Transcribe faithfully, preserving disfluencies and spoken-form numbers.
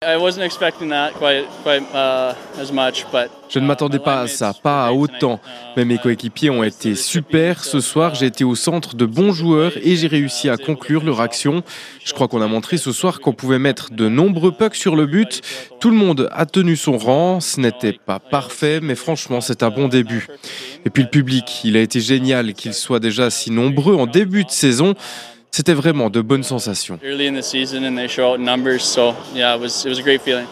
Je ne m'attendais pas à ça, pas à autant. Mais mes coéquipiers ont été super. Ce soir, j'ai été au centre de bons joueurs et j'ai réussi à conclure leur action. Je crois qu'on a montré ce soir qu'on pouvait mettre de nombreux pucks sur le but. Tout le monde a tenu son rang. Ce n'était pas parfait, mais franchement, c'est un bon début. Et puis le public, il a été génial qu'il soit déjà si nombreux en début de saison. C'était vraiment de bonnes sensations.